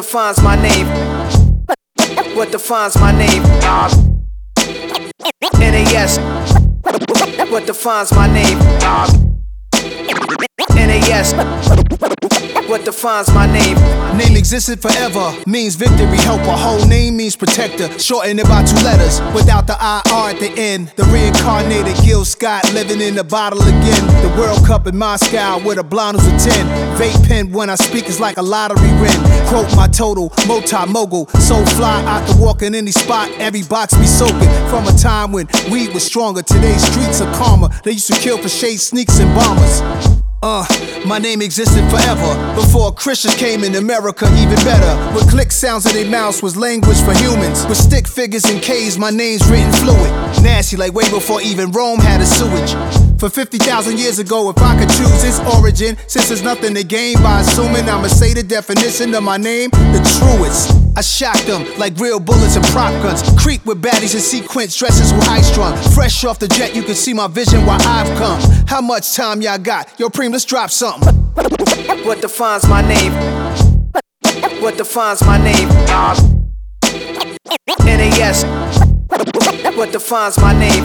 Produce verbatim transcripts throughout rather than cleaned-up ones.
defines my name? What defines my name? N A S. What defines my name? N A S. What defines my name? Name existed forever, means victory, helper. Whole name means protector, shortened by two letters, without the I R at the end. The reincarnated Gil Scott, living in the bottle again. The World Cup in Moscow, with a blonde who's a ten. Vape pen when I speak is like a lottery win. Quote my total, multi-mogul, so fly, I can walk in any spot, every box be soaking. From a time when weed was stronger, today's streets are calmer. They used to kill for shade sneaks and bombers. Uh, my name existed forever, before Christians came in America, even better. With click sounds in their mouths was language for humans. With stick figures and K's, my name's written fluid. Nasty like way before even Rome had a sewage. For fifty thousand years ago, if I could choose its origin, since there's nothing to gain by assuming, I'ma say the definition of my name, the truest. I shocked them like real bullets and prop guns. Creep with baddies and sequence dresses with high strung. Fresh off the jet, you can see my vision where I've come. How much time y'all got? Yo, Preem, let's drop something. What defines my name? What defines my name? N A S. What defines my name?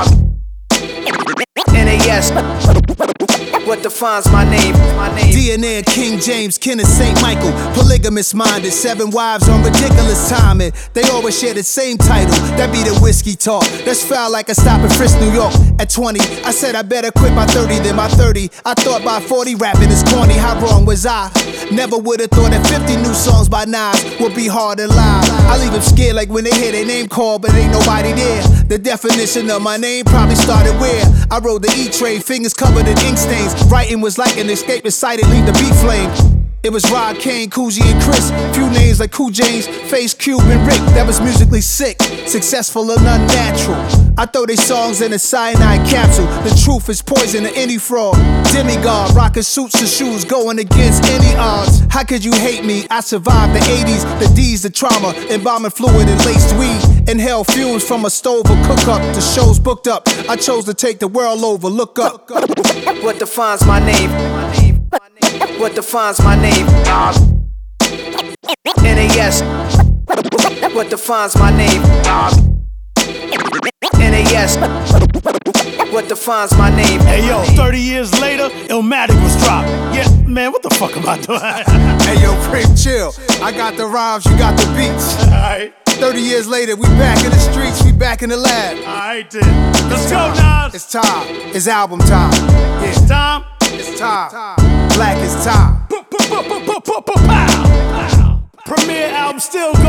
N A S. What defines my name? My name. D N A of King James, kin of Saint Michael. Polygamous minded, seven wives on ridiculous timing. They always share the same title, that be the whiskey talk. That's foul like a stop in Frisk, New York. At twenty, I said I better quit by thirty than by thirty. I thought by forty rapping is corny, how wrong was I? Never would've thought that fifty new songs by Nas would be hard to live. I leave them scared like when they hear their name called, but ain't nobody there. The definition of my name probably started where I rode the E-Trade, fingers covered in ink stains. Writing was like an escape excited, leave the beat flame. It was Rod, Kane, Coogee, and Chris. Few names like Cool James, Face, Cube, and Rick. That was musically sick, successful and unnatural. I throw they songs in a cyanide capsule. The truth is poison to any fraud. Demigod, rocking suits and shoes, going against any odds. How could you hate me? I survived the eighties, the D's, the trauma, embalming fluid and laced weed. Inhale fumes from a stove or cook up. The show's booked up. I chose to take the world over. Look up. What defines my name? What defines my name? N A S. What defines my name? N A S. What defines my name? Hey yo, thirty years later, Illmatic was dropped. Yeah, man, what the fuck am I doing? Hey yo, Preem, chill. I got the rhymes, you got the beats. Alright. thirty years later, we back in the streets, we back in the lab. Alright then. Let's go, Nas. It's time. It's album time. Yeah. It's time. It's time. Black is time. Premier album still